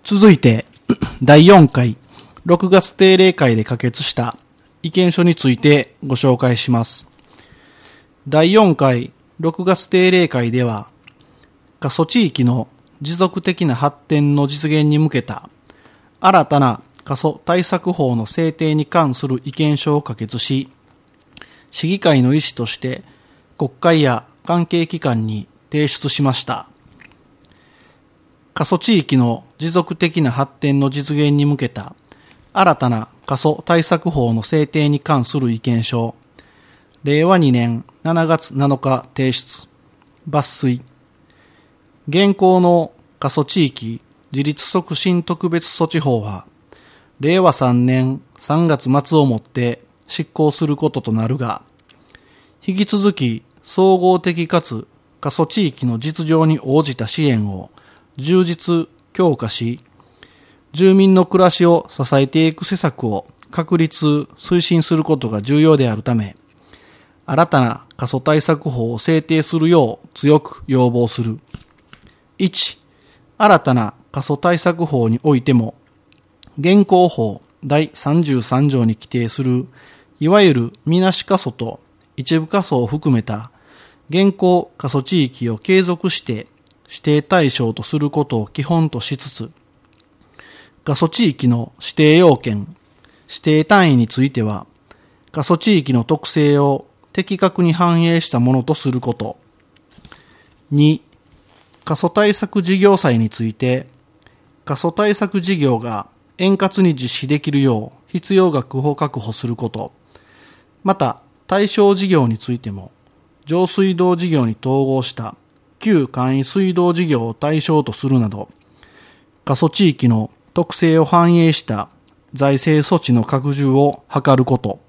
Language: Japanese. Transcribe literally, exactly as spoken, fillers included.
続いて、だいよんかい、ろくがつ定例会で可決した意見書についてご紹介します。だいよんかい、ろくがつ定例会では、過疎地域の持続的な発展の実現に向けた新たな過疎対策法の制定に関する意見書を可決し、市議会の意思として国会や関係機関に提出しました。過疎地域の持続的な発展の実現に向けた新たな過疎対策法の制定に関する意見書、れいわにねんしちがつなのか提出、抜粋。現行の過疎地域自立促進特別措置法は、れいわさんねんさんがつまつをもって執行することとなるが、引き続き総合的かつ過疎地域の実情に応じた支援を充実強化し、住民の暮らしを支えていく施策を確立推進することが重要であるため、新たな過疎対策法を制定するよう強く要望する。いち、新たな過疎対策法においても、現行法だいさんじゅうさんじょうに規定する、いわゆるみなし過疎と一部過疎を含めた現行過疎地域を継続して指定対象とすることを基本としつつ、過疎地域の指定要件、指定単位については、過疎地域の特性を的確に反映したものとすること。に、過疎対策事業債について、過疎対策事業が円滑に実施できるよう必要額を確保すること。また、対象事業についても、上水道事業に統合した旧簡易水道事業を対象とするなど、過疎地域の特性を反映した財政措置の拡充を図ること。